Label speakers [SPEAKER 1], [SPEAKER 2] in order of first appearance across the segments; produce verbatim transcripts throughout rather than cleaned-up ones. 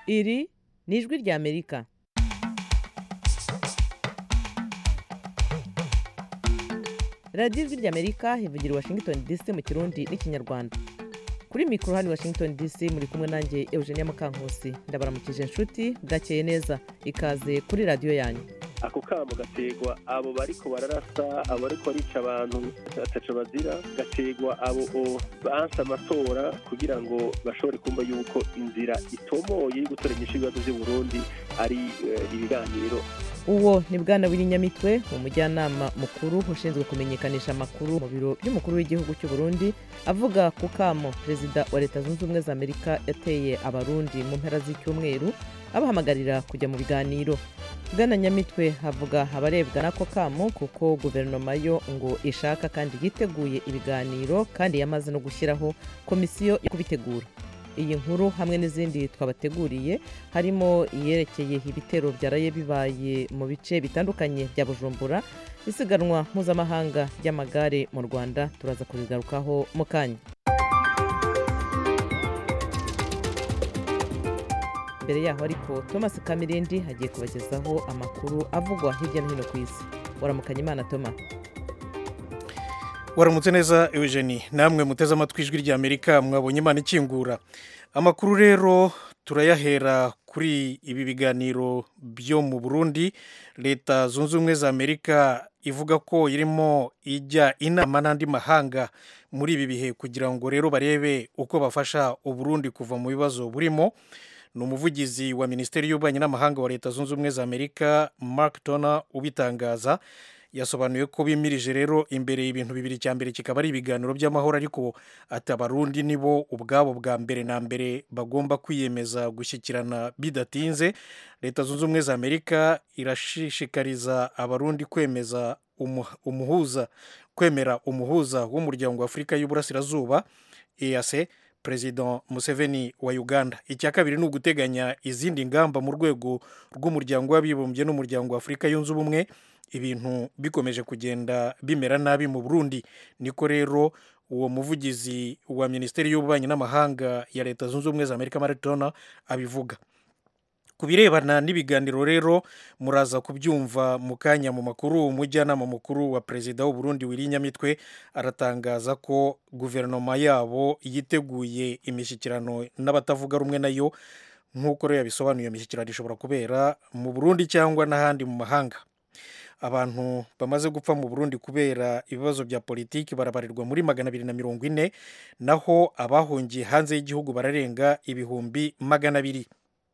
[SPEAKER 1] Iri ni ijwi ry'Amerika. radiyo ijwi ry'Amerika ivugira i Washington D C mu Kirundi n'Ikinyarwanda. Kuri mikoro hano Washington D C muri kumwe nanjye Eugenia Mukankusi. Ndabaramukije inshuti, bwakeye neza, ikaze kuri radiyo yanyu.
[SPEAKER 2] Ako kamo gategwa abo bariko bararasa, abo bariko barica abantu ataco bazira, gategwa abo bansa amatora kugira ngo bashobore kumva yuko inzira itomoye yo gutora inyishibibazo by'u Burundi ari uh, ibiganiro.
[SPEAKER 1] Uwo ni Bwana Wirinyamitwe, umujyanama mukuru ushinzwe kumenyekanisha amakuru mu biro by'umukuru w'igihugu cy'u Burundi, avuga ku kamo Perezida wa Leta Zunze Ubumwe za Amerika yateye abarundi mu mpera z'icyumweru abahamagarira kujya mu biganiro. Bwana Nyamitwe havuga abarebwa nako kamo kuko guverinoma yo ngo ishaka kandi yiteguye ibiganiro kandi yamaze no gushyiraho komisiyo yo kubitegura. Iyi nkuru hamwe n'izindi twabateguriye harimo iyerekeye ibitero byaraye bibaye mu bice bitandukanye bya Bujumbura, isiganwa mpuzamahanga ry'amagare mu Rwanda, turaza kubigarukaho mu kanya. Mbere yaho ariko Thomas Kamirindi hagiye kubagezaho amakuru avugwa hirya no hino ku isi. Waramukanye Imana Thomas.
[SPEAKER 3] Waramutse neza Eugenie, namwe muteze amatwi ijwi ry'Amerika, mwabonye Imana ikingura. Amakuru rero turayahera kuri ibi biganiro byo mu Burundi. Leta Zunze Ubumwe za Amerika ivuga ko irimo ijya inama n'andi mahanga muri ibi bihe kugira ngo rero barebe uko bafasha u Burundi kuva mu bibazo burimo. Ni umuvugizi wa Minisiteri y'Ububanyi n'Amahanga wa Leta Zunze Ubumwe za Amerika Mark Toner ubitangaza. Yasobanuye ko bimirije rero imbere ibintu bibiri, cya mbere kikaba ari ibiganiro by'amahoro, ariko ati abarundi nibo ubwabo bwa mbere na mbere bagomba kwiyemeza gushyikirana bidatinze. Leta Zunze Ubumwe za Amerika irashishikariza abarundi kwemeza umuhuza kwemera umuhuza w'umuryango wa Afurika y'Uburasirazuba E A C, President Museveni wa Uganda. Icya kabiri ni uguteganya izindi ngamba mu rwego rw'umuryango w'abibumbye n'umuryango wa Afurika yunze ubumwe. Ibintu bikomeje kugenda bimera nabi mu Burundi, niko rero uwo muvugizi wa Minisiteri y'Ububanyi n'Amahanga ya Leta Zunze Ubumwe za Amerika Mark Toner abivuga. Kubirebana n'ibiganiro rero muraza kubyumva mu kanya mu makuru. Umujyanama mukuru wa Perezida w'u Burundi Wirinyamitwe aratangaza ko guverinoma yabo yiteguye imishyikirano n'abatavuga rumwe nayo, nk'uko rero yabisobanuye. Imishyikirano ishobora kubera mu Burundi cyangwa n'ahandi mu mahanga. Abantu bamaze gupfa mu Burundi kubera ibibazo bya politiki barabarirwa muri magana abiri na mirongo ine, naho abahungiye hanze y'igihugu bararenga ibihumbi magana abiri.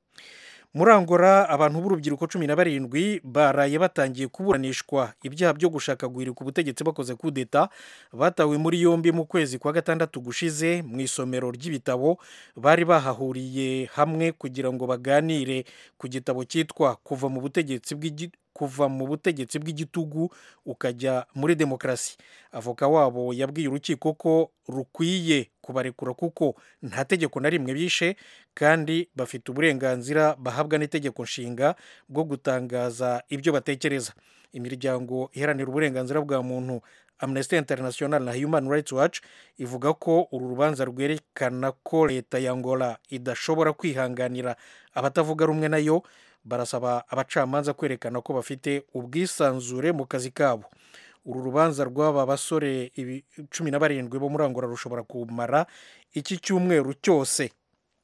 [SPEAKER 3] Muri Angola abantu b'urubyiruko cumi na barindwi baraye batangiye kuburanishwa ibyaha byo gushaka guhirika ubutegetsi bakoze kudeta. Batawe muri yombi mu kwezi kwa gatandatu gushize mu isomero ry'ibitabo. Bari bahahuriye hamwe kugira ngo baganire ku gitabo cyitwa kuva mu butegetsi bw'igi kuva mu butegetsi bw'igitugu ukajya muri demokarasi. Avoka wabo yabwiye urukiko ko rukwiye kubarekura kuko nta tegeko na rimwe bishe kandi bafite uburenganzira bahabwa n'itegeko nshinga bwo gutangaza ibyo batekereza. Imiryango iharanira uburenganzira bwa muntu Amnesty International na Human Rights Watch ivuga ko uru rubanza rwerekana ko leta ya Angola idashobora kwihanganira abatavuga rumwe nayo. Barasaba abacamanza kwerekana ko bafite ubwisanzure mu kazi kabo. Uru rubanza rw'aba basore cumi na barindwi bo muri Angola rushobora kumara iki cyumweru cyose.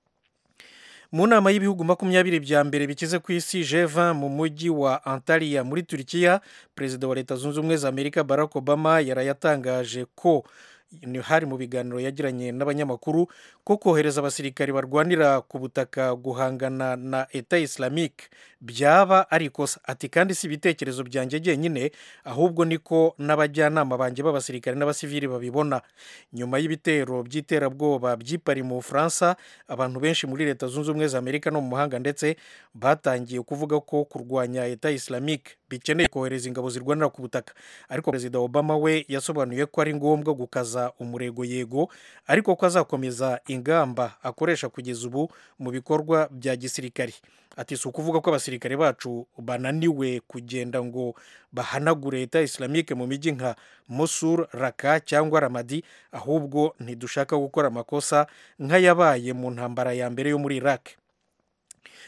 [SPEAKER 3] Mu nama y'ibihugu makumyabiri bya mbere bikize ku isi G vingt mu mujyi wa Antalya muri Turkiya, Perezida wa Leta Zunze Ubumwe za Amerika Barack Obama yarayatangaje ko hari mu biganiro yagiranye n'abanyamakuru ko kohereza abasirikari barwanira ku butaka guhangana na Eta Islamique byaba ari ikosa. Ati kandi si ibitekerezo byanjye jyenyine, ahubwo niko n'abajyanama banjye b'abasirikari n'abasivili babibona. Nyuma y'ibitero by'iterabwoba by'ipari mu Bufaransa, abantu benshi muri Leta Zunze Ubumwe za Amerika no mu mahanga ndetse batangiye kuvuga ko kurwanya Eta Islamique bikeneye kohereza ingabo zirwanira ku butaka. Ariko Perezida Obama we yasobanuye ko ari ngombwa gukaza umurego yego, ariko ko azakomeza ingamba akoresha kugeza ubu mu bikorwa bya gisirikari. Ati si ukuvuga ko abasirikare bacu bananiwe kugenda ngo bahanagure Eta Islamique mu mijyi nka Mosul, Raqqa cyangwa Ramadi, ahubwo ntidushaka gukora amakosa nk'ayabaye mu ntambara ya mbere yo muri Iraq.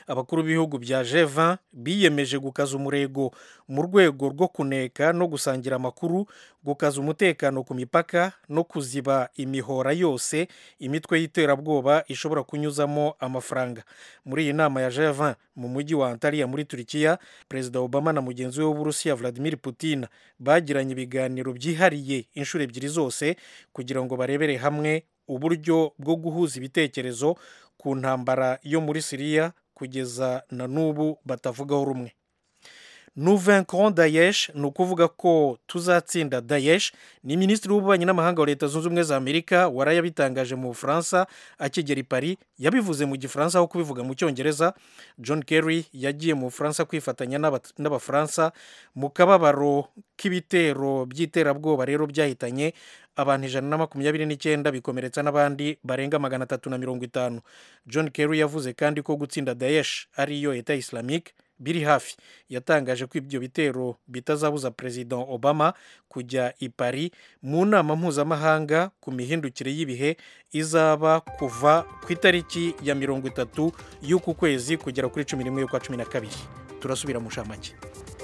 [SPEAKER 3] abakuru b'ibihugu bya G vingt biyemeje gukaza umurego mu rwego rwo kuneka no gusangira amakuru, gukaza umutekano ku mipaka no kuziba imihora yose imitwe y'iterabwoba ishobora kunyuzamo amafaranga. Muri iyi nama ya G vingt mu mujyi wa Antalya muri Turikiya, Perezida Obama na mugenzi we w'Uburusiya Vladimir Putin bagiranye ibiganiro byihariye inshuro ebyiri zose kugira ngo barebere hamwe uburyo bwo guhuza ibitekerezo ku ntambara yo muri Siriya kugeza na n'ubu batavugaho rumwe. Nous vaincrons Daesh, ni ukuvuga ko tuzatsinda Daesh, ni minisitiri w'ububanyi n'amahanga wa Leta Zunze Ubumwe za Amerika warayabitangaje mu Bufaransa akigera i Paris, yabivuze mu Gifaransa aho kubivuga mu Cyongereza. John Kerry yagiye mu Bufaransa kwifatanya n'Abafaransa mu kababaro k'ibitero by'iterabwoba rero byahitanye abantu ijana na makumyabiri n'icyenda bikomeretsa n'abandi barenga magana atatu na mirongo itanu. John Kerry yavuze kandi ko gutsinda Daesh ariyo Eta Islamique biri hafi. Yatangaje ko ibyo bitero bitazabuza Perezida Obama kujya i Paris mu nama mpuzamahanga ku mihindukire y'ibihe izaba kuva ku itariki ya mirongo itatu y'uku kwezi kugera kuri cumi n'imwe y'ukwa cumi na kabiri. Turasubira mu nshamake.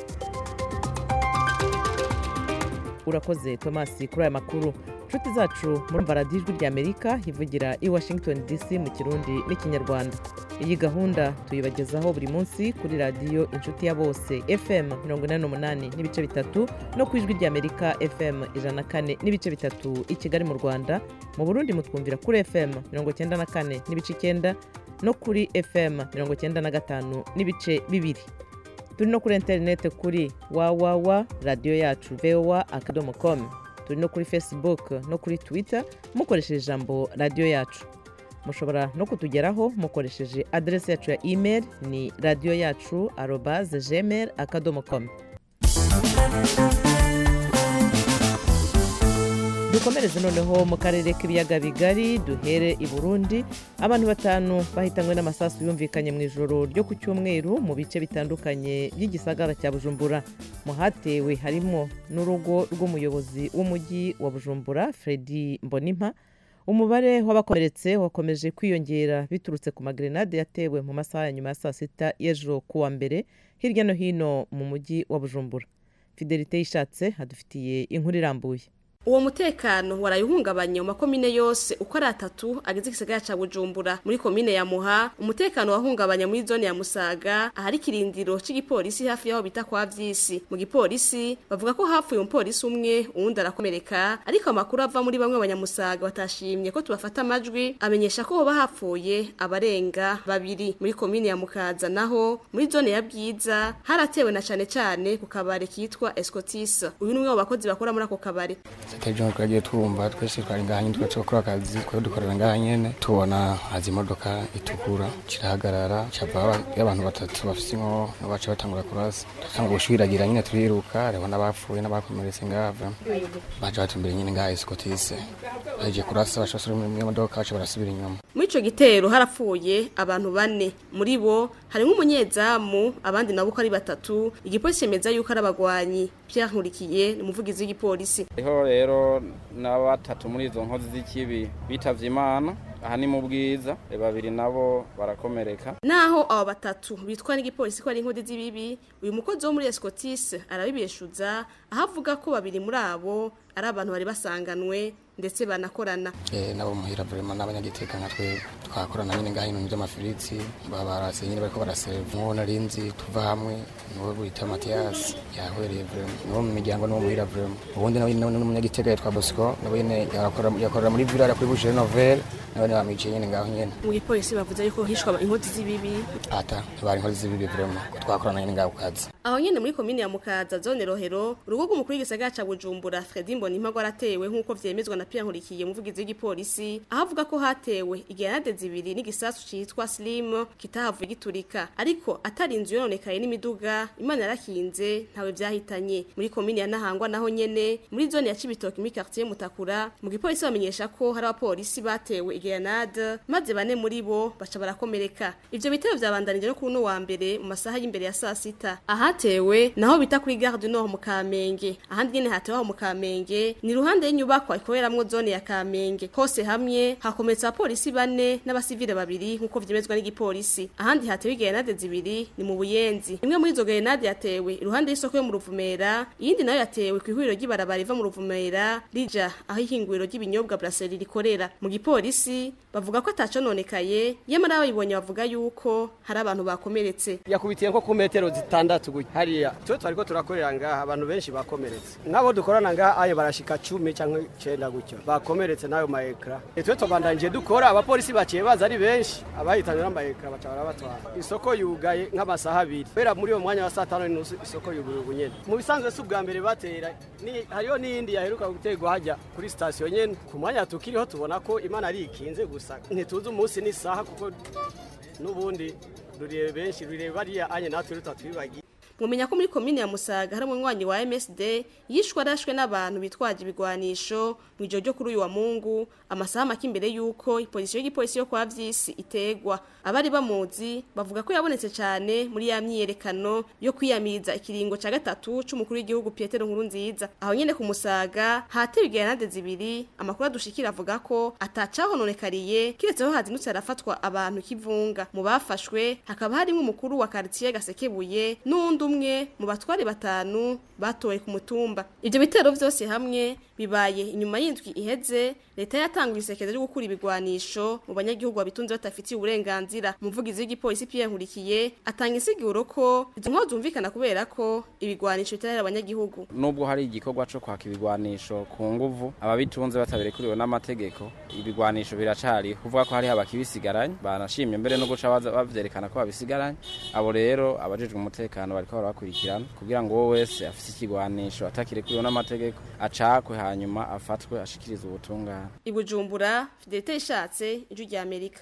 [SPEAKER 1] Urakoze Thomas kuri aya makuru. Inshuti zacu muri radiyo ijwi ry'Amerika ivugira i Washington D C mu Kirundi n'Ikinyarwanda. Iyi gahunda tuyibagezaho buri munsi kuri radiyo Inshuti ya Bose F M mirongo inani n'umunani n'ibice bitatu no ku ijwi ry'Amerika F M ijana na kane n'ibice bitatu i Kigali mu Rwanda. Mu Burundi mutwumvira kuri F M mirongo cyenda na kane n'ibice icyenda no kuri F M mirongo cyenda na gatanu n'ibice bibiri. Turi no kuri interinete kuri www radio yacu voa akadomo com. Turi no kuri Facebook no kuri Twitter mukoresheje ijambo radio yacu. Mushobora no kutugeraho mukoresheje adresse yacu ya email ni radio yacu arobase gmail akadomo com. Dukomereze noneho mu karere k'ibiyaga bigari, duhere i Burundi. Abantu batanu bahitanywe n'amasasu yumvikanye mu ijoro ryo ku Cyumweru mu bice bitandukanye by'igisagara cya Bujumbura. Mu hatewe harimo n'urugo rw'umuyobozi w'umujyi wa Bujumbura Fredy Mbonimpa. Umubare w'abakomeretse wakomeje kwiyongera biturutse ku magrenade yatewe mu masaha ya nyuma ya saa sita y'ejo kuwa mbere hirya no hino mu mujyi wa Bujumbura. Fidelite Yishatse hadufitiye inkuru irambuye.
[SPEAKER 4] Uwo mutekano warayuhungabanye mu makomine yose uko ari atatu agize igisagara ca Bujumbura. Muri komine ya Muha umutekano wahungabanya muri zone ya Musaga ahari kirindiro c'igipolisi hafi yaho bita kwa Vyisi. Mu gipolisi bavuga ko hapfuye umupolisi umwe uwundi arakomereka, ariko amakuru ava muri bamwe abanyamusaga batashimye ko tubafata amajwi amenyesha ko hoba hapfuye abarenga babiri. Muri komine ya Mukaza naho muri zone ya Bwiza haratewe na cane cane ku kabare kitwa Escotis. Uyu ni umwe mu bakozi bakora muri ako kabare.
[SPEAKER 5] Tejo twagiye twumva twese twari ngahanye twakora akazi twa dukorera ngahanye tubona hazi imodoka itukura kirahagarara cyava y'abantu batatu bafise inko baca batangura kurasa tanga gushwiragira nyine turiruka reba n'abapfuye n'abakomeretse ngava baje batumbere nyine ngaha Escotis baje kurasa bashasura mu modoka baca barasubira inyuma.
[SPEAKER 4] Muri ico gitero harapfuye abantu bane, muri bo harimo umunyezamu abandi nabo ko ari batatu. Igipolisi cemeza yuko ari abagwanyi. Pierre Nkurikiye ni umuvugizi w'igipolisi.
[SPEAKER 6] Rero n'abatatu muri izo nkozi z'ikibi bitavye Imana aha ni mu Bwiza, babiri nabo barakomereka.
[SPEAKER 4] Naho abo batatu bitwa n'igipolisi ko ari inkodi z'ibibi, uyu mukozi wo muri Escotis arabibeshuza ahavuga ko babiri muri abo ari abantu bari basanganwe ndetse banakorana.
[SPEAKER 5] Eh nabo muhira vraiment n'abanyagiteka nka twe twakorana nyine ngaho ibintu by'amafiriti babarase nyine bariko baraseve nkona rinzi tuva hamwe no bita Mathias yahwereye vraiment no mu miryango no muhira vraiment ubundi nawe n'umunyagiteka yitwa Bosco nawe nyine yakora yakora muri village kuri Boucher Novel nawe bamwice nyine ngaho nyine.
[SPEAKER 4] Mu gipolisi bavuze yuko hishwa inkodi z'ibibi
[SPEAKER 5] ata bari inkodi z'ibibi vraiment twakorana nyine ngaho kazi.
[SPEAKER 4] Aho nyine muri komine ya Mukaza zone Rohero urugo rw'umukuru w'igisagara ca Bujumbura Fredy Mbonimpa gwaratewe nk'uko vyemezwa na Pierre Nkurikiye umuvugizi w'igipolisi ahavuga ko hatewe igrenade zibiri n'igisasu citwa Slim kitahavuye giturika, ariko atari inzu yononekaye n'imiduga Imana yarakinze ntawe vyahitanye. Muri komine ya Nahangwa naho nyene muri zone ya Cibitoke muri quartier Mutakura mu gipolisi bamenyesha ko hari abapolisi batewe igrenade maze bane muri bo baca barakomereka. Ivyo bitero vyabandanije no kuno wa mbere mu masaha y'imbere ya saa sita. Ahatewe naho bita kuri Gare du Nord mu Kamenge, ahandi nyene hatewe mu Kamenge ni ruhande y'inyubako ikoreramwo harimwo zone ya Kamenge. Hose hamwe hakometsa abapolisi bane n'abasivile babiri nkuko vyemezwa n'igipolisi. Ahandi hatewe grenade zibiri ni mu Buyenzi. Imwe muri izo grenade yatewe iruhande y'isoko yo mu Ruvumera, iyindi nayo yatewe ku ihuriro ry'ibarabara riva mu Ruvumera rija aho ihinguriro ry'ibinyobwa Brasserie rikorera. Mu gipolisi bavuga ko atacononekaye, yamara abayibonye bavuga yuko hari abantu bakomeretse.
[SPEAKER 7] Yakubitiye nko ku metero zitandatu gutya hariya. Twe twariko turakorera ngaha abantu benshi bakomeretse. Nkabo dukorana ngaha ayo barashika cumi canke cenda gutyo. Bakomeretse nayo ma ekra. Twe tubandanje dukora abapolisi baciye baza ari benshi, abahitanye n'ama ekra baca barabatwara. Isoko yugaye nk'amasaha abiri. Bera muri uwo mwanya wa saa tanu n'inusu isoko yuguruye bunyene. Mu bisanzwe si ubwa mbere batera. Ni hariyo n'indi yaheruka gutegwa hajya kuri station nyene. Ku mwanya tukiriho tubona ko Imana ari ikinze gusa. Ntituzi umunsi n'isaha kuko nubundi rurebe benshi rurebe bariya anye natwe rutatwibagiye.
[SPEAKER 4] Mumenya ko muri komine ya Musaga hari umwanyi wa M S D yishwe arashwe n'abantu bitwaje ibigwanisho mu ijoro ryo kuri uyu wa Mungu amasaha make imbere yuko ipolisi y'igipolisi yo kwa Vyisi itegwa. Abari bamuzi bavuga ko yabonetse cyane muri ya myiyerekano yo kwiyamiriza ikiringo ca gatatu c'umukuru w'igihugu Petero Nkurunziza. Aho nyene ku Musaga hatewe grenade zibiri, amakuru adushikira avuga ko atacahononekariye kiretseho hazinutse arafatwa abantu kivunga. Mu bafashwe hakaba harimo umukuru wa quartier Gasekebuye n'undi umwe mu batware batanu batowe ku mutumba. Ibyo bitero vyose hamwe bibaye inyuma y'indwi iheze leta yatanguye isekeza ryo gukura ibigwanisho mu banyagihugu babitunze batafitiye uburenganzira. Umuvugizi w'igipolisi Pierre Nkurikiye atanga insiguro ko izo nko zumvikana kubera ko ibigwanisho bitarera abanyagihugu.
[SPEAKER 6] Nubwo hari igikorwa cyo kwaka ibigwanisho ku nguvu ababitunze bataberekuriwe n'amategeko, ibigwanisho biracari kuvuga ko hari abakibisigaranye banashimye mbere no guca bavyerekana ko babisigaranye. Abo rero abajejwe umutekano bariko barakurikirana kugira ngo wowe wese afite ikigwanisho atakirekuwe n'amategeko acakwe hanyuma afatwe ashikiriza ubutungane.
[SPEAKER 4] Ibujumbura Fidelite ishatse ijwi rya Amerika.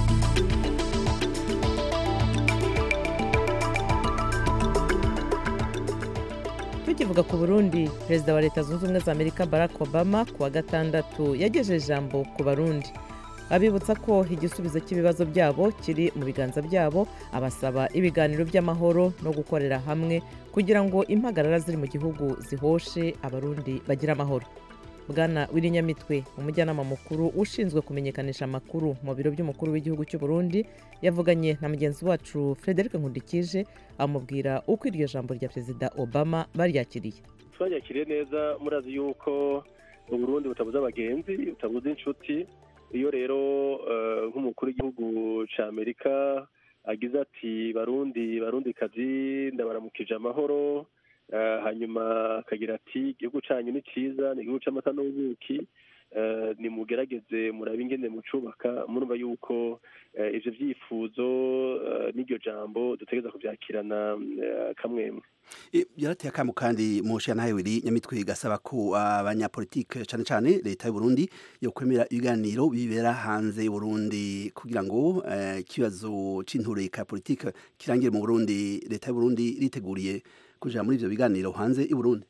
[SPEAKER 1] Tukivuga ku Burundi, Perezida wa Leta Zunze Ubumwe za Amerika Barack Obama ku wa gatandatu yagejeje ijambo ku Barundi. Abibutsa ko igisubizo cy'ibibazo byabo kiri mu biganza byabo, abasaba ibiganiro by'amahoro no gukorera hamwe kugira ngo impagarara ziri mu gihugu zihoshe abarundi bagira amahoro. Bwana Wirinyamitwe, umujyanama mukuru ushinzwe kumenyekanisha amakuru mu biro by'umukuru w'igihugu cy'u Burundi, yavuganye na mugenzi wacu Frederic Nkundikije amubwira uko iryo jambo rya Perezida Obama baryakiriye.
[SPEAKER 2] Twanyakiriye neza, murazi yuko u Burundi butabuza abagenzi, butabuza inshuti. Iyo rero nk'umukuru w'igihugu ca Amerika agize ati barundi barundi kazi ndabaramukije amahoro, hanyuma akagira ati igihugu canyu ni ciza, ni igihugu c'amata n'ubuki, ni mugerageze murabe ingene mucubaka. Murumva yuko ivyo vyifuzo n'iryo jambo dutegeza kuvyakirana kamwemwe.
[SPEAKER 8] Yarateye akamu kandi musha nawe wiri Nyamitwe gasaba ko abanyapolitike cyane cyane leta y'u Burundi yo kwemera ibiganiro bibera hanze y'u Burundi kugira ngo ikibazo c'intureka politike kirangire mu Burundi. Leta y'u Burundi riteguriye kuja muri ivyo biganiro hanze y'u Burundi.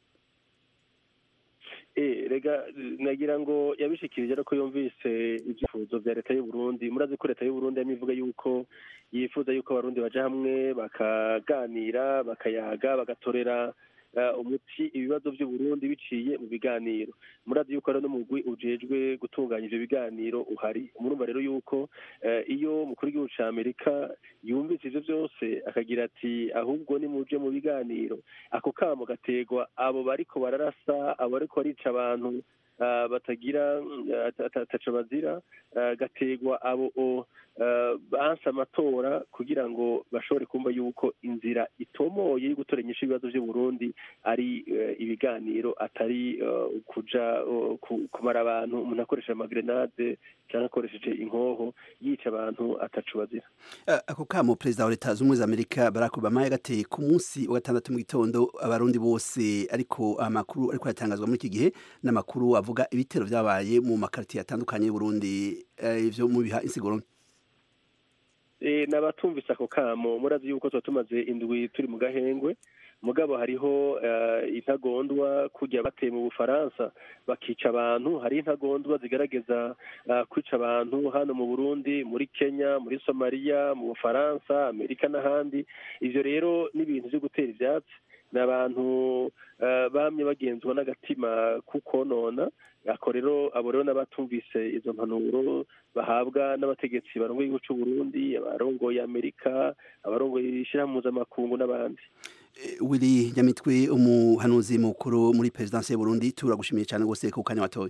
[SPEAKER 2] Eh rega nagira ngo yabishikirije ariko yumvise ibyifuzo bya leta y'u Burundi. Murazi ko leta y'u Burundi yamivuga yuko yifuza yuko abarundi baje hamwe bakaganira bakayaga bagatorera umuti ibibazo by'u Burundi biciye mu biganiro. Murazi yuko rero n'umugwi ujejwe gutunganya ivyo biganiro uhari. Murumva rero yuko iyo mukuru w'igihugu ca Amerika yumvise ivyo byose akagira ati ahubwo ni muje mu biganiro, ako kamo gategwa abo bariko bararasa, abo bariko barica abantu batagira ataco bazira, gategwa abo bansa amatora kugira ngo bashobore kumva yuko inzira itomoye yo gutoranyisha ibibazo by'u Burundi ari ibiganiro, atari kuja kumara abantu umuntu akoresha amagrenade cyangwa akoresheje inkoho yica abantu ataco bazira.
[SPEAKER 8] Ako kamo Perezida wa Leta Zunze Ubumwe za Amerika Barack Obama yagateye ku munsi wa gatandatu mu gitondo abarundi bose, ariko amakuru ariko yatangazwa muri iki gihe n'amakuru avuga ibitero vyabaye mu makartier atandukanye y'u Burundi. Ivyo mu biha insiguro
[SPEAKER 2] Eh nabatumvise ako kamo. Murazi yuko tuba tumaze indwi turi mu gahengwe, mugabo hariho intagondwa kujya bateye mu Bufaransa bakica abantu, hari intagondwa zigaragaza kwica abantu hano mu Burundi, muri Kenya, muri Somalia, mu Bufaransa, Amerika n'ahandi. Ivyo rero n'ibintu byo gutera ivyatsi n'abantu bamye bagenzwa n'agatima kuko nona ako rero abo rero n'abatumvise izo mpanuro bahabwa n'abategetsi barongoye igihugu cy'u Burundi, abarongoye Amerika, abarongoye ishyirahamwe mpuzamakungu n'abandi.
[SPEAKER 8] Willy Nyamitwe, umuhanuzi mukuru muri perezidansi y'u Burundi, turagushimiye cyane rwose ku kanya watoye.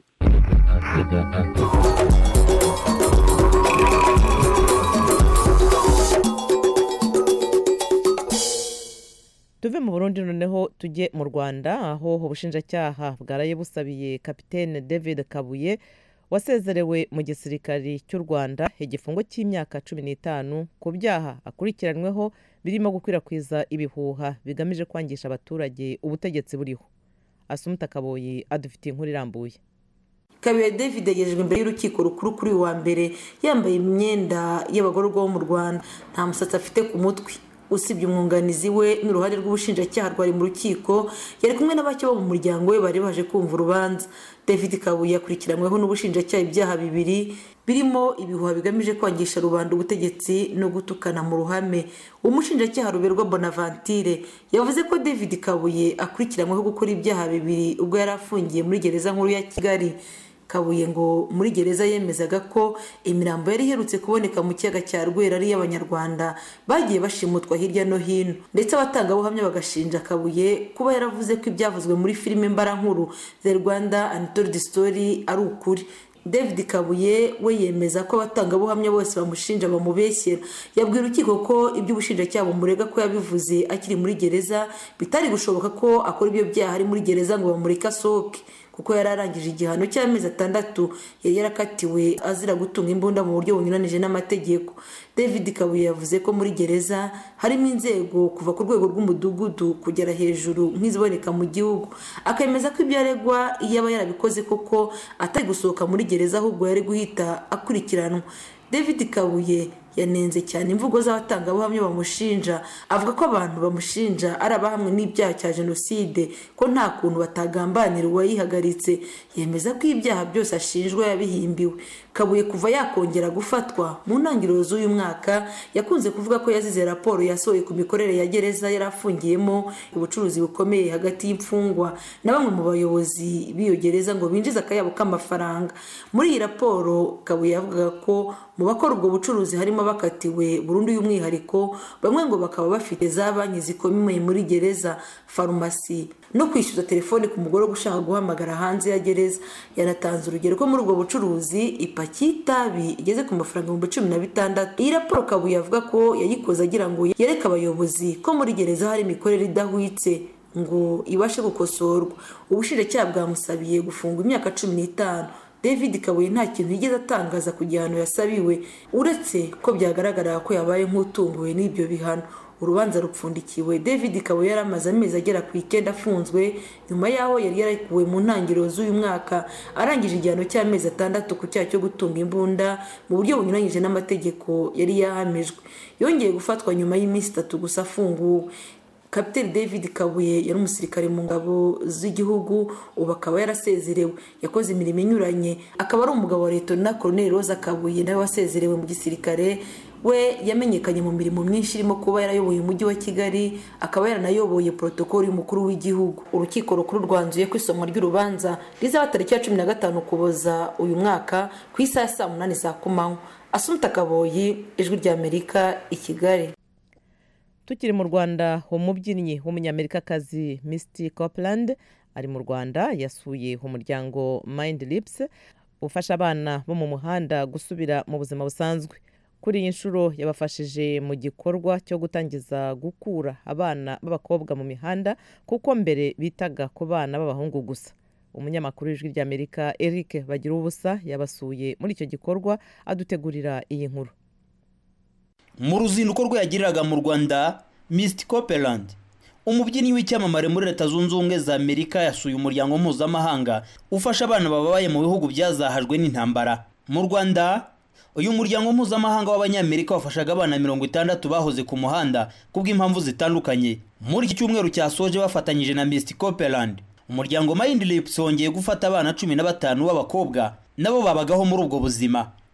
[SPEAKER 1] tuve mu Burundi noneho tujye mu Rwanda, aho ubushinjacyaha bwaraye busabiye kapitene David Kabuye wasezerewe mu gisirikari cy'u Rwanda igifungo cy'imyaka cumi n'itanu ku byaha akurikiranweho birimo gukwirakwiza ibihuha bigamije kwangisha abaturage ubutegetsi buriho. Asumta Kaboyi adufitiye inkuru irambuye.
[SPEAKER 9] Kabuye David yagejejwe imbere y'urukiko rukuru kuri wa mbere yambaye imyenda y'abagororwa bo mu Rwanda, nta musatsi afite ku mutwe. Usibye umwunganizi we n'uruhare rw'ubushinjacyaha rwari mu rukiko, yari kumwe n'abake bo mu muryango we bari baje kumva urubanza. David Kabuye akurikiranyweho n'ubushinjacyaha ibyaha bibiri birimo ibihuha bigamije kwangisha rubanda ubutegetsi no gutukana mu ruhame. Umushinjacyaha Ruberwa Bonaventure yavuze ko David Kabuye akurikiranyweho gukora ibyaha bibiri ubwo yari afungiye muri gereza nkuru ya Kigali. Kabuye ngo muri gereza yemezaga ko imirambo yari iherutse kuboneka mu kiyaga cya Rwera ari y'Abanyarwanda bagiye bashimutwa hirya no hino, ndetse abatangabuhamya bagashinja Kabuye kuba yaravuze ko ibyavuzwe muri filime mbarankuru The Rwanda Untold Story ari ukuri. David Kabuye we yemeza ko abatangabuhamya bose bamushinja bamubeshyera. Yabwiye urukiko ko ibyo ubushinjacyaha bumurega ko yabivuze akiri muri gereza bitari gushoboka ko akora ibyo byaha ari muri gereza ngo bamureke asohoke, kuko yari arangije igihano cy'amezi atandatu yari yarakatiwe azira gutunga imbunda mu buryo bunyuranije n'amategeko. David Kabuye yavuze ko muri gereza harimo inzego kuva ku rwego rw'umudugudu kugera hejuru nk'iziboneka mu gihugu. Akemeza ko ibyo aregwa iyo aba yarabikoze koko atari gusohoka muri gereza ahubwo yari guhita akurikiranwa. David Kabuye yanenze cyane imvugo z'abatangabuhamya bamushinja, avuga ko abantu bamushinja ari abahamwe n'ibyaha cya jenoside, ko nta kuntu batagambanira uwayihagaritse. Yemeza ko ibyaha byose ashinjwa yabihimbiwe. Kabuye kuva yakongera gufatwa mu ntangiriro z'uyu mwaka yakunze kuvuga ko yazize raporo yasohoye ku mikorere ya gereza yarafungiyemo ubucuruzi bukomeye hagati y'imfungwa na bamwe mu bayobozi b'iyo gereza ngo binjiza akayabo k'amafaranga. Muri iyi raporo Kabuye yavugaga ko mu bakora ubwo bucuruzi harimo bakatiwe burundu y'umwihariko, bamwe ngo bakaba bafite za banki zikomeye muri gereza, farumasi no kwishyuza telefone ku mugore gushaka guhamagara hanze ya gereza. Yanatanze urugero ko muri ubwo bucuruzi ipaki y'itabi igeze ku mafaranga ibihumbi cumi na bitandatu. Iyi raporo Kabuye avuga ko yayikoze agira ngo yereke abayobozi ko muri gereza hari imikorere idahwitse ngo ibashe gukosorwa. Ubushinjacyaha bwamusabiye gufungwa imyaka cumi n'itanu. David Kabuye nta kintu yigeze atangaza ku gihano yasabiwe, uretse ko byagaragara ko yabaye nk'utunguwe n'ibyo bihano. Urubanza rupfundikiwe. David Kabuye yari amaze amezi agera ku icyenda afunzwe nyuma yaho yari yarekuwe mu ntangiriro z'uyu mwaka arangije igihano cy'amezi atandatu ku cyaha cyo gutunga imbunda mu buryo bunyuranyije n'amategeko yari yahamijwe. Yongeye gufatwa nyuma y'iminsi itatu gusa afunguwe. Kapiteni David Kabuye yari umusirikare mu ngabo z'igihugu, ubu akaba yarasezerewe. Yakoze imirimo inyuranye, akaba ari umugabo wa Lieutenant Colonel Rosa Kabuye nawe wasezerewe mu gisirikare. We yamenyekanye mu mirimo myinshi irimo kuba yarayoboye umujyi wa Kigali, akaba yaranayoboye protokoli y'umukuru w'igihugu. Urukiko rukuru rwanzuye ko isomwa ry'urubanza rizaba tariki ya cumi na gatanu Ukuboza uyu mwaka ku isaha ya saa munani za kumanywa. Asumta Kaboyi, Ijwi ry'Amerika, i Kigali.
[SPEAKER 1] Tukiri mu Rwanda, umubyinnyi w'umunyamerikakazi Misty Copeland ari mu Rwanda yasuye umuryango Mind Lips ufasha abana bo mu muhanda gusubira mu buzima busanzwe. Kuri iyi nshuro yabafashije mu gikorwa cyo gutangiza gukura abana b'abakobwa mu mihanda, kuko mbere bitaga ku bana b'abahungu gusa. Umunyamakuru w'Ijwi ry'Amerika Eric Bagirubusa yabasuye muri icyo gikorwa adutegurira iyi nkuru.
[SPEAKER 10] Mu ruzinduko rwe yagiriraga mu Rwanda, Misty Copeland, umubyinnyi w'icyamamare muri Leta Zunze Ubumwe za Amerika, yasuye umuryango mpuzamahanga ufasha abana bababaye mu bihugu byazahajwe n'intambara. Mu Rwanda, uyu muryango mpuzamahanga w'Abanyamerika wafashaga abana mirongo itandatu bahoze ku muhanda kubw'impamvu zitandukanye. Muri iki cyumweru cyasoje bafatanyije na Misty Copeland, umuryango Mind Lips wongeye gufata abana cumi na batanu b'abakobwa nabo babagaho muri ubwo buzima.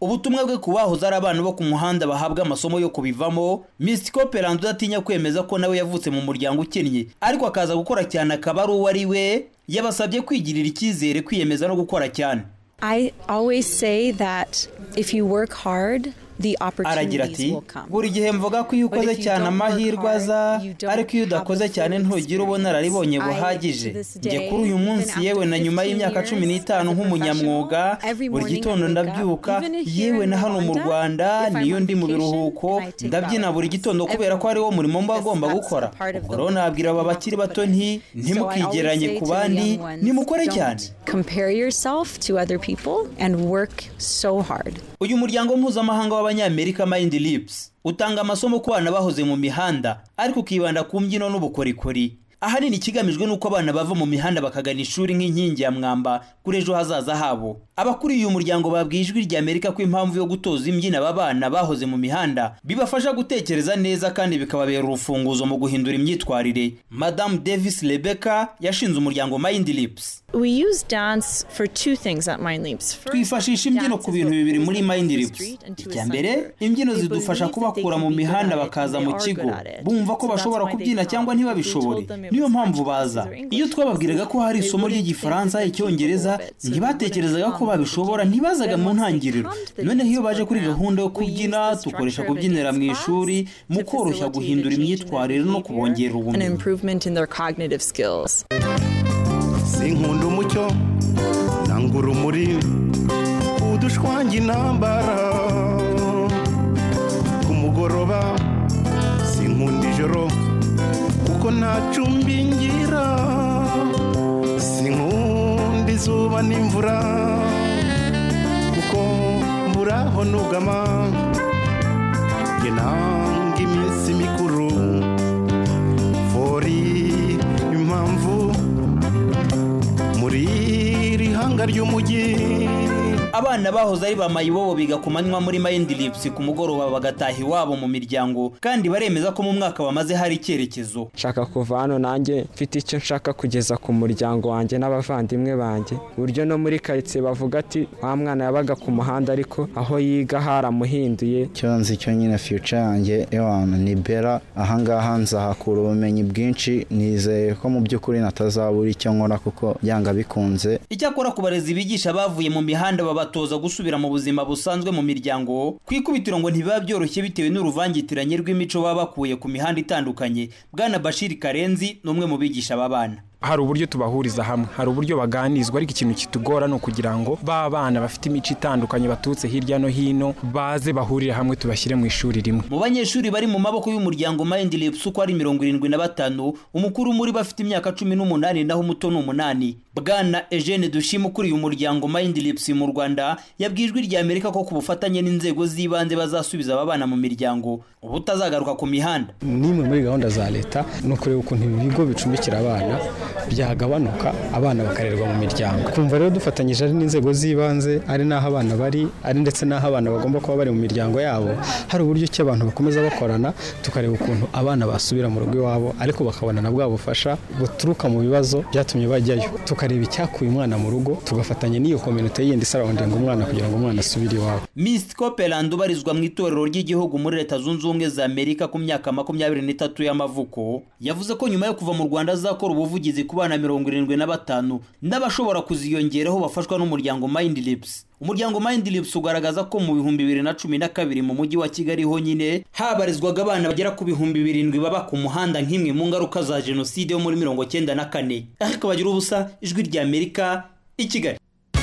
[SPEAKER 10] ubutumwa bwe kubahoza ari abantu bo ku muhanda bahabwa amasomo yo kubivamo. Miss Copeland udatinya kwemeza ko nawe yavutse mu muryango ukennye ariko akaza gukora cyane akaba ari uwo ari we, yabasabye kwigirira icyizere, kwiyemeza no gukora cyane.
[SPEAKER 11] I always say that if you work hard, the opportunities will come.
[SPEAKER 10] Buri gihe mvuga ko iyo ukoze cyane amahirwe aza, ariko iyo udakoze cyane ntugira ubunararibonye buhagije. Njye kuri uyu munsi yewe na nyuma y'imyaka cumi n'itanu nk'umunyamwuga, buri gitondo ndabyuka, yewe na hano mu Rwanda niyo ndi mu biruhuko ndabyina buri gitondo kubera ko ari wo murimo mba agomba gukora. Ubwo rero nabwira aba bakiri bato nti ntimukigeranye ku bandi, nimukore cyane.
[SPEAKER 11] Compare yourself to other people and work so hard.
[SPEAKER 10] Uyu muryango mpuzamahanga w'Abanyamerika Mind Lips utanga amasomo ku bana bahoze mu mihanda ariko ukibanda ku mbyino n'ubukorikori. Ahanini ikigamijwe nuko abana bava mu mihanda bakagana ishuri nk'inkingi ya mwamba kuri ejo hazaza habo. Abakuri uyu muryango babwiye Ijwi ry'Amerika ko impamvu yo gutoza imbyino aba bana bahoze mu mihanda bibafasha gutekereza neza kandi bikababera urufunguzo mu guhindura imyitwarire. Madame Davis Rebecca yashinze umuryango Mind Lips.
[SPEAKER 11] We use dance for two things at Mind Lips.
[SPEAKER 10] Twifashisha imbyino ku bintu bibiri muri Mind Lips. Icya mbere, imbyino zidufasha kubakura mu mihanda bakaza mu kigo bumva ko bashobora kubyina cyangwa ntibabishobore. Niyo mpamvu baza. Iyo twababwiraga ko hari isomo ry'igifaransa, icyongereza, ntibatekerezaga ko babishobora, ntibazaga mu ntangiriro. None iyo baje kuri gahunda yo kubyina, tukoresha kubyinira mu ishuri mu koroshya guhindura imyitwarire no kubongerera ubumenyi.
[SPEAKER 12] Sinkunda umucyo nanga urumuri udushwangi intambara ku mugoroba, sinkunda ijoro kuko nta cumbi ngira, sinkunda izuba n'imvura kuko mburaho nugama, nge nanga iminsi mikuru fori impamvu muri rihanga ry'umujyi.
[SPEAKER 10] Abana bahoze ari bamayibobo biga ku manywa muri Mind Lips, ku mugoroba bagataha iwabo mu miryango, kandi baremeza ko mu mwaka bamaze hari icyerekezo.
[SPEAKER 13] Nshaka kuva hano nanjye mfite icyo nshaka kugeza ku muryango wanjye n'abavandimwe banjye, buryo no muri quartier bavuga ati wa mwana yabaga ku muhanda ariko aho yiga haramuhinduye.
[SPEAKER 14] Cyo nzi cyo nyine future yanjye ewana ni bera, ahangaha nzahakura ubumenyi bwinshi, nizeye ko mu by'ukuri natazabura icyo nkora kuko yanga bikunze.
[SPEAKER 10] Icyakora ku barezi bigisha bavuye mu mihanda babatoza gusubira mu buzima busanzwe mu miryango, kwikubitiro ngo ntibiba byoroshye bitewe n'uruvangitiranye rw'imico baba bakuye ku mihanda itandukanye. Bwana Bashir Karenzi n'umwe mu bigisha babana.
[SPEAKER 15] Hari uburyo tubahuriza hamwe, hari uburyo baganizwa, ariko ikintu kitugora no kugira ngo ba bana bafite imico itandukanye batutse hirya no hino baze bahurire hamwe tubashyire mu ishuri rimwe.
[SPEAKER 10] Mu banyeshuri bari mu maboko y'umuryango Mind Lips uko ari mirongo irindwi na batanu, umukuru muri bafite imyaka cumi n'umunani naho umuto ni umunani. Bwana Eugene Dushima ukuriye umuryango Mind Lips mu Rwanda yabwiye Ijwi ry'Amerika ko ku bufatanye n'inzego z'ibanze bazasubiza aba bana mu miryango ubutazagaruka ku mihanda.
[SPEAKER 13] Nimwe muri gahunda za leta no kureba ukuntu ibigo bicumbikira abana byagabanuka, abana bakarerwa mu miryango. Kumva rero dufatanyije ari n'inzego z'ibanze, ari naho abana bari, ari ndetse naho abana bagomba kuba bari mu miryango yabo, hari uburyo ki abantu bakomeza bakorana, tukareba ukuntu abana basubira mu rugo iwabo ariko bakabona na bwa bufasha buturuka mu bibazo byatumye bajyayo. Tukareba icyakuye umwana mu rugo, tugafatanya n'iyo community yindi surrounding umwana kugira ngo umwana asubire iwabo.
[SPEAKER 10] Miss Copeland ubarizwa mu itorero ry'igihugu muri Leta Zunze Ubumwe za Amerika ku myaka makumyabiri n'itatu y'amavuko, yavuze ko nyuma yo kuva mu Rwanda azakora ubuvugizi ku bana mirongo irindwi na batanu n'abashobora kuziyongeraho bafashwa n'umuryango Mind Lips. Umuryango Mind Lips ugaragaza ko mu bihumbi bibiri na cumi na kabiri mu mujyi wa Kigali honyine habarizwaga abana bagera ku bihumbi birindwi baba ku muhanda nk'imwe mu ngaruka za jenoside yo muri mirongo cyenda na kane. Ariko bagira ubusa, Ijwi ry'Amerika i Kigali.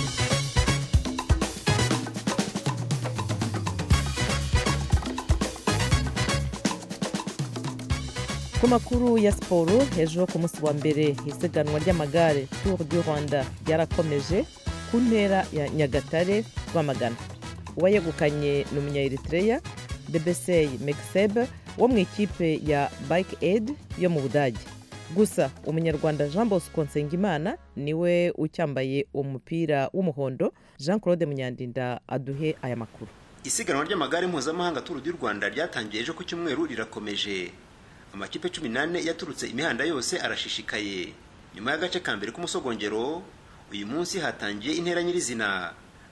[SPEAKER 1] Ku makuru ya siporo, ejo ku munsi wa mbere isiganwa ry'amagare Tour du Rwanda ryarakomeje ku ntera ya Nyagatare Rwamagana. Uwayegukanye ni umunya-Eritrea Debesay Mekseb wo mu ikipe ya Bike Aid yo mu Budage. Gusa umunyarwanda Jean Bosco Nsengimana niwe ucyambaye umupira w'umuhondo. Jean Claude Munyandinda aduhe aya makuru.
[SPEAKER 16] Isiganwa ry'amagare mpuzamahanga Tour du Rwanda ryatangiye ejo ku cyumweru rirakomeje. Amakipe cumi n'ane yaturutse imihanda yose arashishikaye. Nyuma y'agace ka mbere k'umusogongero, uyu munsi hatangiye intera nyirizina.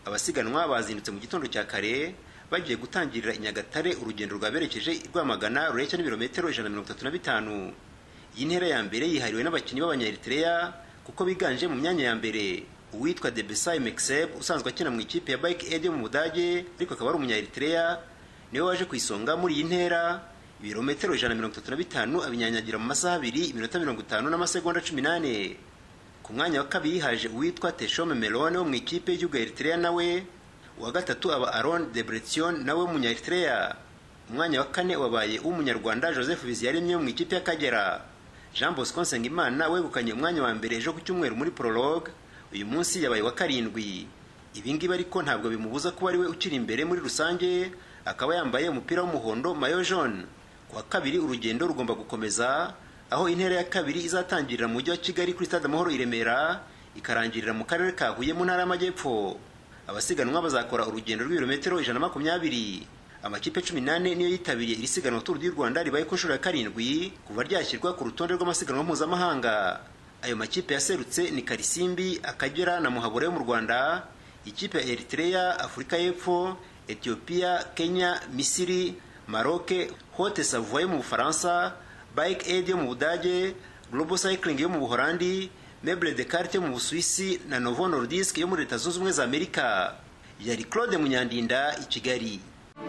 [SPEAKER 16] abasiganwa bazindutse mu gitondo cya kare bagiye gutangirira i Nyagatare urugendo rwaberekeje i Rwamagana rureshya n'ibirometero ijana na mirongo itatu na bitanu. Iyi ntera ya mbere yihariwe n'abakinnyi b'Abanya-Eritrea kuko biganje mu myanya ya mbere. Uwitwa Debesay Mekseb usanzwe akina mu ikipe ya Bike Aid yo mu Budage ariko akaba ari Umunya-Eritrea niwe waje ku isonga muri iyi ntera. Ibirometero ijana na mirongo itatu na bitanu abinyanyagira mu masaha abiri iminota mirongo itanu n'amasegonda cumi n'ane. Ku mwanya wa kabiri haje uwitwa Teshome Melone wo mu ikipe y'igihugu ya Eritrea nawe. Uwa gatatu aba Aaron Debretsion nawe w'Umunya-Eritrea. Umwanya wa kane wabaye w'Umunyarwanda Joseph Biziyaremye wo mu ikipe y'Akagera. Jean Bosco Nsengimana wegukanye umwanya wa mbere ejo ku cyumweru muri prologue, uyu munsi yabaye wa karindwi. Ibi ngibi ariko ntabwo bimubuza kuba ari we ukiri imbere muri rusange, akaba yambaye umupira w'umuhondo mayo jaune. Kwa kabiri urugendo rugomba gukomeza, aho intera ya kabiri izatangirira mu mujyi wa Kigali kuri Stade Amahoro i Remera, ikarangirira mu karere ka Huye mu ntara y'Amajyepfo. Abasiganwa bazakora urugendo rw'ibirometero ijana na makumyabiri. Amakipe cumi n'ane niyo yitabiriye iri siganwa Tour du Rwanda ribaye ku nshuro ya karindwi kuva ryashyirwa ku rutonde rw'amasiganwa mpuzamahanga. Ayo makipe yaserutse ni Karisimbi, Akagera na Muhabura yo mu Rwanda, ikipe ya Eritrea, Afurika y'Epfo, Ethiopia, Kenya, Misiri, Maroc, Haute Savoie yo mu Bufaransa, Bike Aid yo mu Budage, Global Cycling yo mu Buholandi, Meuble de Carte yo mu Busuwisi na Novo Nordisk yo muri Leta Zunze Ubumwe za Amerika. Yari Claude Munyandinda i Kigali.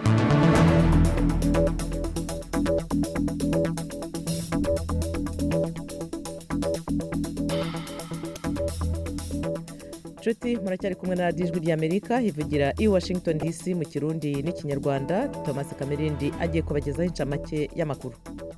[SPEAKER 1] Nshuti muracyari kumwe na radiyo ijwi ry'Amerika ivugira i Washington D C mu Kirundi n'Ikinyarwanda. Thomas Kamerindi agiye kubagezaho incamake y'amakuru.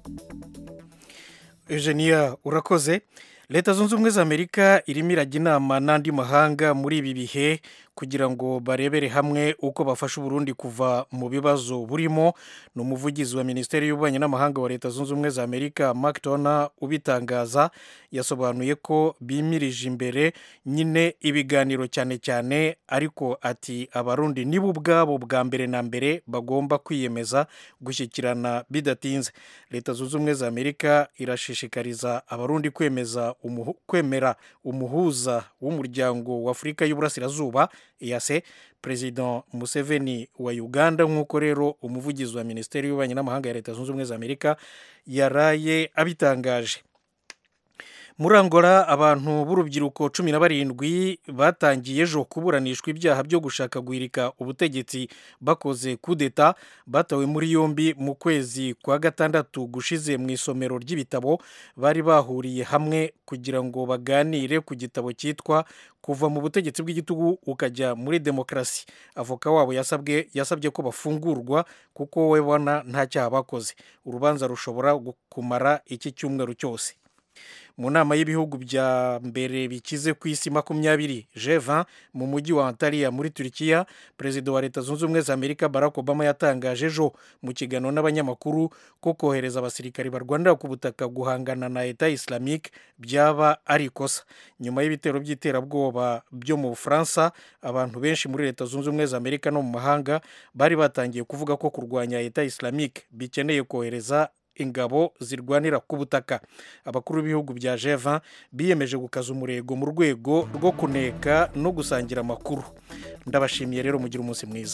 [SPEAKER 3] Eugenia urakoze. Leta Zunze Ubumwe za Amerika irimo irajya inama n'andi mahanga muri ibi bihe kugira ngo barebere hamwe uko bafasha Burundi kuva mu bibazo burimo. Ni umuvugizi wa Minisiteri y'Ububanyi n'Amahanga wa Leta Zunze Ubumwe za Amerika Mark Toner ubitangaza, yasobanuye ko bimirije imbere nyine ibiganiro cyane cyane, ariko ati abarundi nibo ubwabo bwa mbere na mbere bagomba kwiyemeza gushyikirana bidatinze. Leta Zunze Ubumwe za Amerika irashishikariza abarundi kwemeza umuhu, kwemera umuhuza w'umuryango wa Afurika y'Uburasirazuba E A C, President Museveni wa Uganda, nk'uko rero umuvugizi wa Minisiteri y'Ububanyi n'Amahanga ya Leta Zunze Ubumwe za Amerika yaraye abitangaje. Muri Angola abantu b'urubyiruko cumi na barindwi batangiye ejo kuburanishwa ibyaha byo gushaka guhirika ubutegetsi bakoze kudeta, batawe muri yombi mu kwezi kwa gatandatu gushize mu isomero ry'ibitabo bari bahuriye hamwe kugira ngo baganire ku gitabo cyitwa kuva mu butegetsi bw'igitugu ukajya muri demokarasi. Avoka wabo yasabwe yasabye ko bafungurwa kuko we bona nta cyaha bakoze. Urubanza rushobora kumara iki cyumweru cyose. Mu nama y'ibihugu bya mbere bikize ku isi makumyabiri G vingt mu mujyi wa Antalya muri Turkiya, Perezida wa Leta Zunze Ubumwe za Amerika Barack Obama yatangaje ejo mu kiganiro n'abanyamakuru ko kohereza abasirikari barwanira ku butaka guhangana na Etat Islamique byaba ari ikosa. Nyuma y'ibitero by'iterabwoba byo mu Bufaransa, abantu benshi muri Leta Zunze Ubumwe za Amerika no mu mahanga bari batangiye kuvuga ko kurwanya Etat Islamique bikeneye kohereza ingabo zirwanira ku butaka. Abakuru b'ibihugu bya G vingt biyemeje gukaza umurego mu rwego rwo kuneka no gusangira amakuru. Ndabashimiye rero, mugira umunsi mwiza.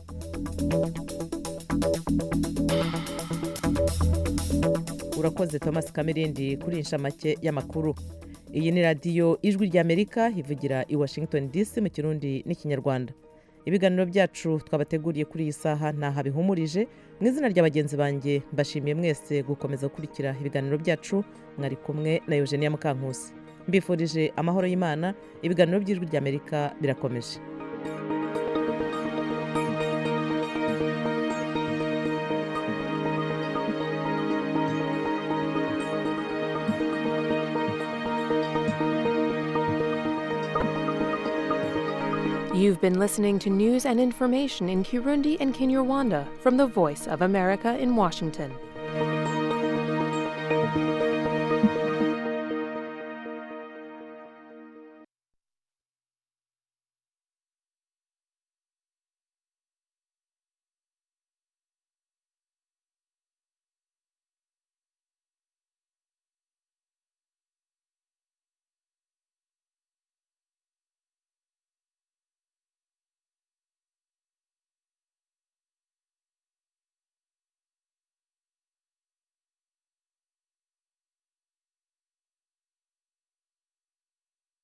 [SPEAKER 1] Urakoze Thomas Kamerindi kuri inshamake y'amakuru. Iyi ni radiyo ijwi ry'Amerika ivugira i Washington D C mu Kirundi n'Ikinyarwanda. Ibiganiro byacu twabateguriye kuri iyi saha ntaha bihumurije. Mu izina rya bagenzi banjye mbashimiye mwese gukomeza gukurikira ibiganiro byacu. Mwari kumwe na Eugenia Mukankusi. Mbifurije amahoro y'Imana. Ibiganiro by'ijwi ry'Amerika birakomeje.
[SPEAKER 17] You've been listening to news and information in Kirundi and Kinyarwanda from the Voice of America in Washington.